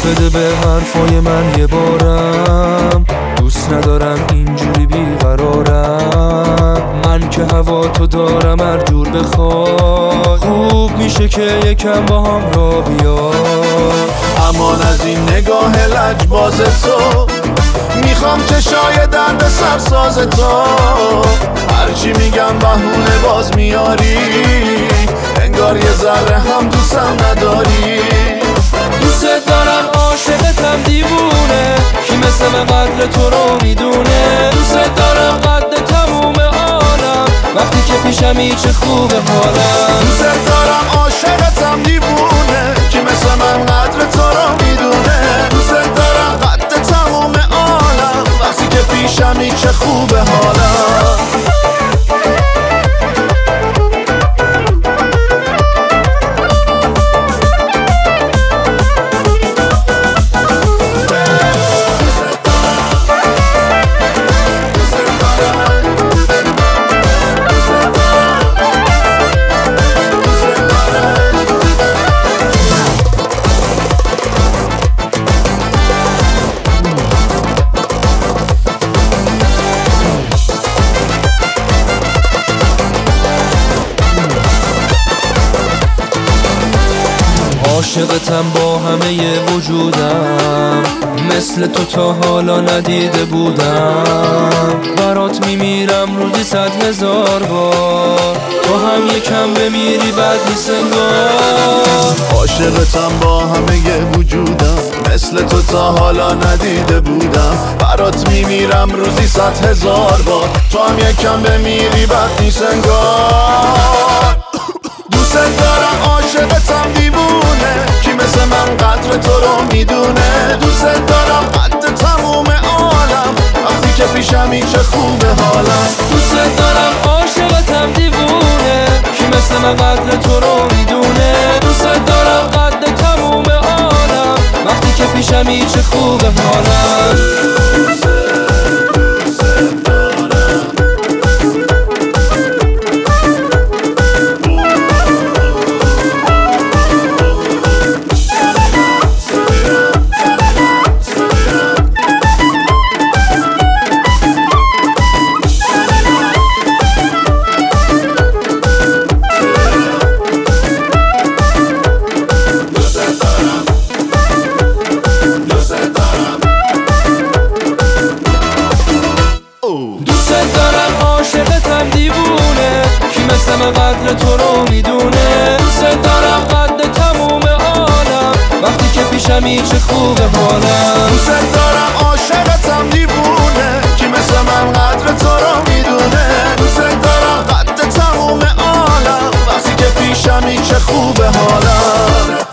بده به حرفای من یه بارم، دوست ندارم اینجوری بیقرارم. من که هوا تو دارم هر جور بخوای، خوب میشه که یکم با هم را بیای. امان از این نگاه لجباز تو، میخوام چشای درد سرساز تو. هرچی میگم بهونه باز میاری، انگار یه ذره هم دوستم نداری. دوست دارم عاشقتم دیوونه، کی مثل من قدر تو رو میدونه. دوست دارم قد تموم عالم، وقتی که پیشمی چه خوبه حالم. دوست دارم عاشقتم دیوونه، کی مثل من قدر تو رو میدونه. دوست دارم قد تموم عالم، وقتی که پیشمی چه خوبه حالم. عاشقتم با همه وجودم، مثل تو تا حالا ندیده بودم. برات میمیرم روزی 100,000 بار، تو هم یکم بمیری بد نیست انگار. عاشقتم با همه وجودم، مثل تو تا حالا ندیده بودم. برات میمیرم روزی 100,000 بار، تو هم یکم بمیری بد نیست انگار. دوست دارم عاشقتم دیوونه، کی مثل من قدر تو رو میدونه. دوست دارم قد تموم عالم، وقتی که پیشمی چه خوبه حالم. دوست دارم عاشقتم دیوونه، کی مثل من قدر تو رو میدونه. دوست دارم قد تموم عالم، وقتی که پیشمی چه خوبه حالم. دوست دارم عاشقتم دیوونه، کی مثل من قدر تو رو میدونه. دوست دارم قد تموم عالم، وقتی که پیشمی چه خوبه حالم. دوست دارم عاشقتم دیوونه، کی مثل من قدر تو رو میدونه. دوست دارم قد تموم عالم، وقتی که پیشمی چه خوبه حالم.